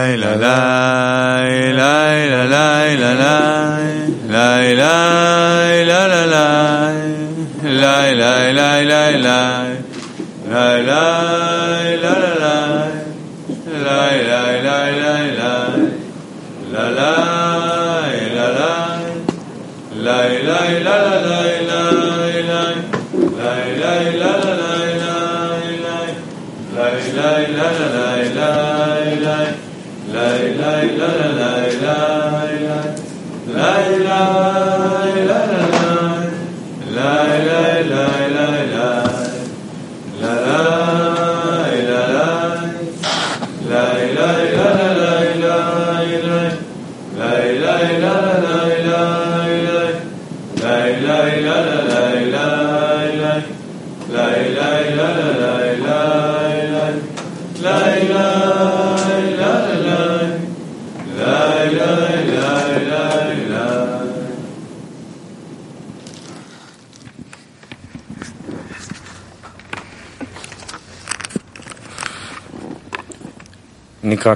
We're going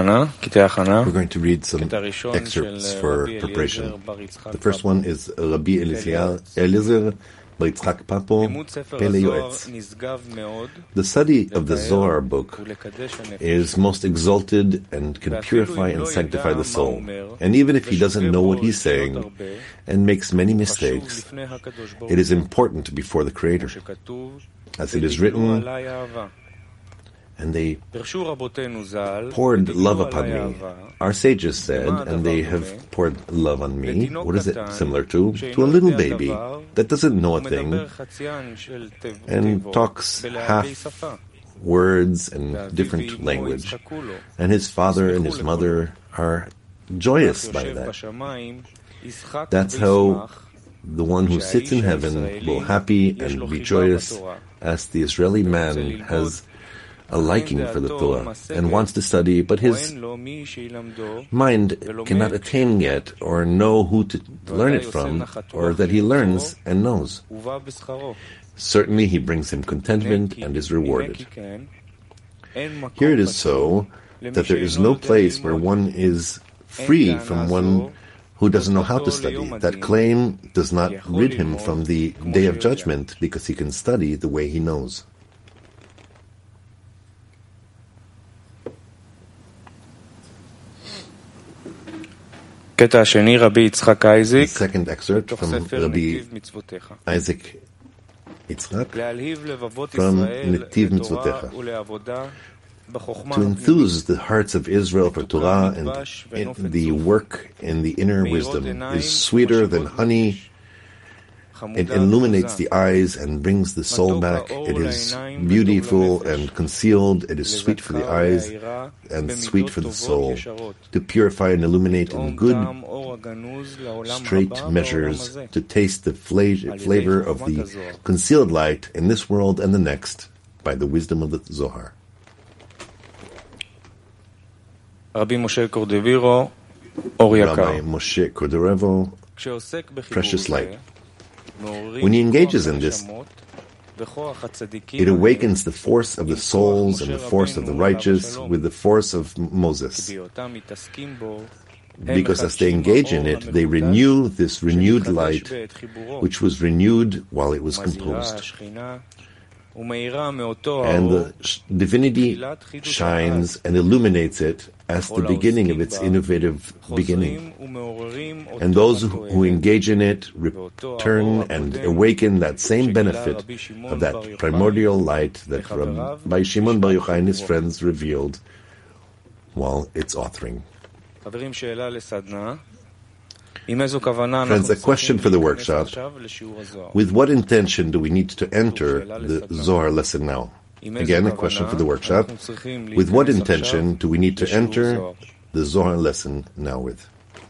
to read some excerpts for preparation. The first one is Rabbi Eliezer Bar Yitzchak Papo Pele Yoetz. The study of the Zohar book is most exalted and can purify and sanctify the soul. And even if he doesn't know what he's saying and makes many mistakes, it is important before the Creator. As it is written, and they poured love upon me. Our sages said, and they have poured love on me. What is it similar to? To a little baby that doesn't know a thing and talks half words and different language. And his father and his mother are joyous by that. That's how the one who sits in heaven will happy and be joyous, as the Israeli man has a liking for the Torah and wants to study, but his mind cannot attain yet or know who to learn it from, or that he learns and knows. Certainly he brings him contentment and is rewarded. Here it is so that there is no place where one is free from one who doesn't know how to study. That claim does not rid him from the day of judgment, because he can study the way he knows. The second excerpt from Rabbi Isaac Yitzchak from Netiv Mitzvotecha. To enthuse the hearts of Israel for Torah and the work in the inner wisdom is sweeter than honey. It illuminates the eyes and brings the soul back. It is beautiful and concealed. It is sweet for the eyes and sweet for the soul. To purify and illuminate in good, straight measures, to taste the flavor of the concealed light in this world and the next by the wisdom of the Zohar. Rabbi Moshe Corderevo, precious light. When he engages in this, it awakens the force of the souls and the force of the righteous with the force of Moses. Because as they engage in it, they renew this renewed light, which was renewed while it was composed. And the divinity shines and illuminates it as the beginning of its innovative beginning. And those who engage in it return and awaken that same benefit of that primordial light that Rabbi Shimon Bar Yochai and his friends revealed while it's authoring. Friends, a question for the workshop. With what intention do we need to enter the Zohar lesson now? Again, a question for the workshop. With what intention do we need to enter the Zohar lesson now with?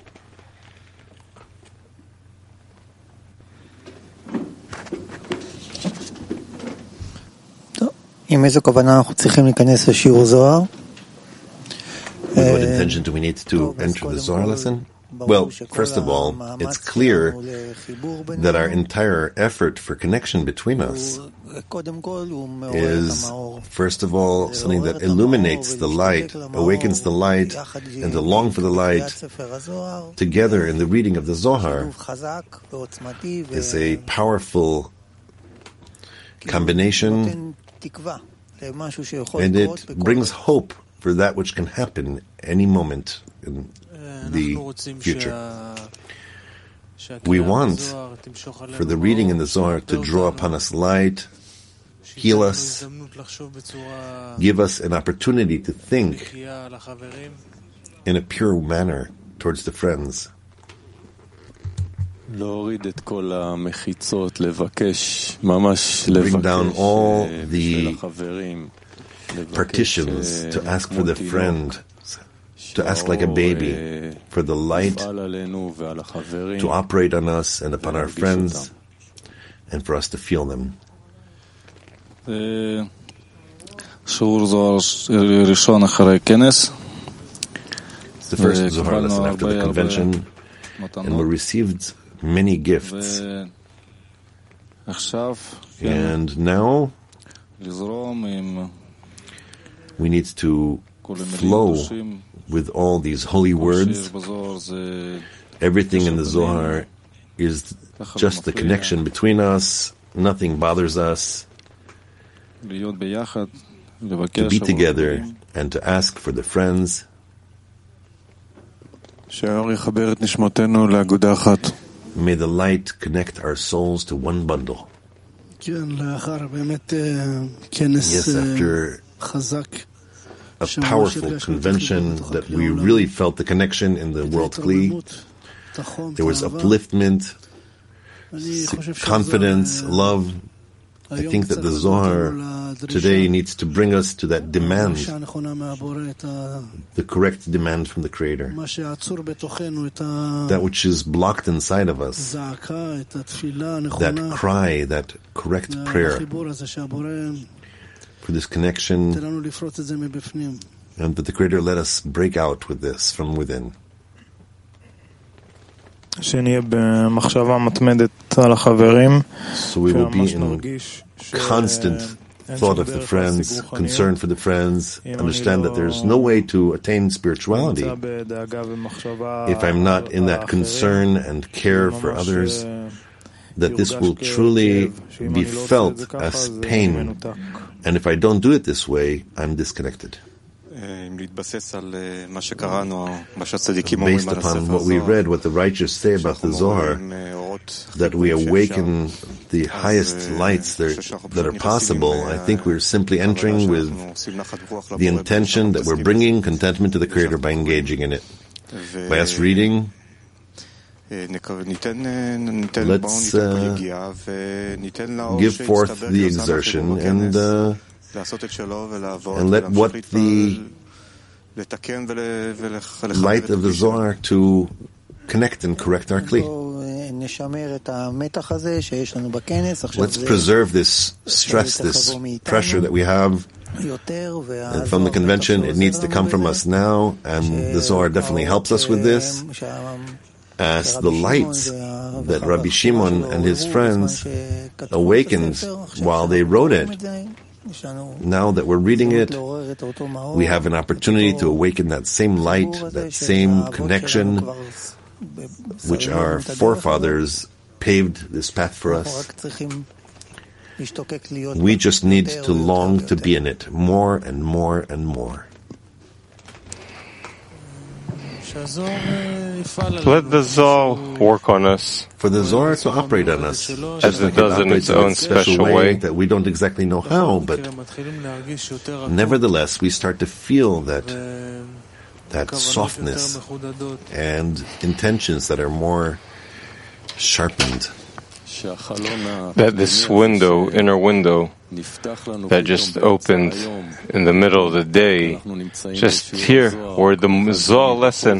With what intention do we need to enter the Zohar lesson? Well, first of all, it's clear that our entire effort for connection between us is, first of all, something that illuminates the light, awakens the light, and to long for the light together in the reading of the Zohar is a powerful combination, and it brings hope for that which can happen any moment in the future. We want for the reading in the Zohar to draw upon us light, heal us, give us an opportunity to think in a pure manner towards the friends. Bring down all the partitions to ask for the friend, to ask like a baby for the light to operate on us and upon our friends, and for us to feel them. It's the first Zohar lesson after the convention, and we received many gifts. And now we need to flow with all these holy words. Everything in the Zohar is just the connection between us. Nothing bothers us. To be together and to ask for the friends. May the light connect our souls to one bundle. Yes, after a powerful convention that we really felt the connection in the World Kli. There was upliftment, confidence, love. I think that the Zohar today needs to bring us to that demand, the correct demand from the Creator, that which is blocked inside of us, that cry, that correct prayer, for this connection, and that the Creator let us break out with this from within. So we will be in constant thought of the friends, concern for the friends, understand that there's no way to attain spirituality if I'm not in that concern and care for others, that this will truly be felt as pain. And if I don't do it this way, I'm disconnected. Based upon what we read, what the righteous say about the Zohar, that we awaken the highest lights that are possible, I think we're simply entering with the intention that we're bringing contentment to the Creator by engaging in it. By us reading, let's give forth the exertion and let what the light of the Zohar to connect and correct our Kli. Let's preserve this stress, this pressure that we have. And from the convention, it needs to come from us now, and the Zohar definitely helps us with this. As the lights that Rabbi Shimon and his friends awakened while they wrote it, now that we're reading it, we have an opportunity to awaken that same light, that same connection, which our forefathers paved this path for us. We just need to long to be in it more and more and more. Let the Zohar work on us. For the Zohar to operate on us, as it does in its own special way that we don't exactly know how, but nevertheless we start to feel that softness and intentions that are more sharpened. That this window, inner window, that just opened in the middle of the day, just here, where the Zohar lesson,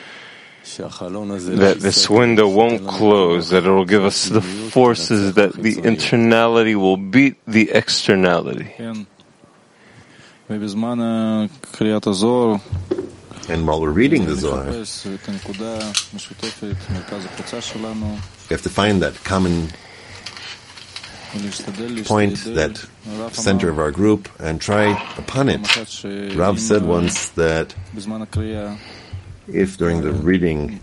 that this window won't close, that it will give us the forces, that the internality will beat the externality. And while we're reading the Zohar, we have to find that common point that center of our group and try upon it. Rav said once that if during the reading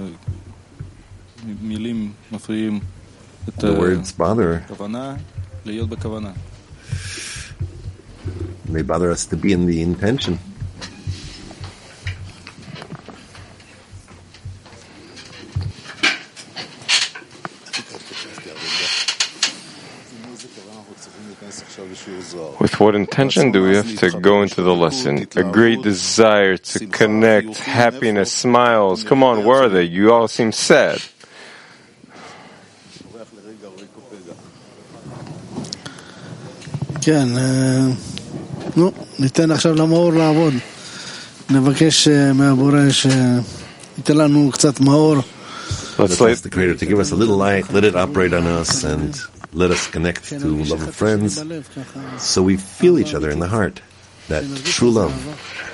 the words bother, they bother us to be in the intention. With what intention do we have to go into the lesson? A great desire to connect, happiness, smiles. Come on, where are they? You all seem sad. כן, ניתן עכשיו למאור לעבוד. נבקש מהבורא שייתן לנו קצת מאור. Let's ask the Creator to give us a little light, let it operate on us, and let us connect to love of friends, so we feel each other in the heart, that true love.